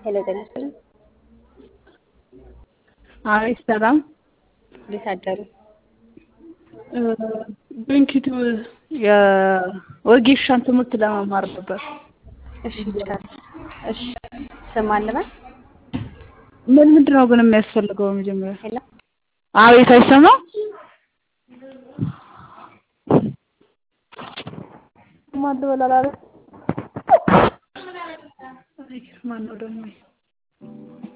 ሄሎ ጤና አይ ሰላም እንዴት አደሩ? ብንኪቱ የወጌሻን ትምህርት ለመማር ነበር። እሺ ይቻላል። እሺ ስም አለበት? ምንድነው ግን የሚያስፈልገው መጀመሪያ? ሄሎ አቤት አይሰማም? ማን ደወላላ? ማን ነው ደግሞ?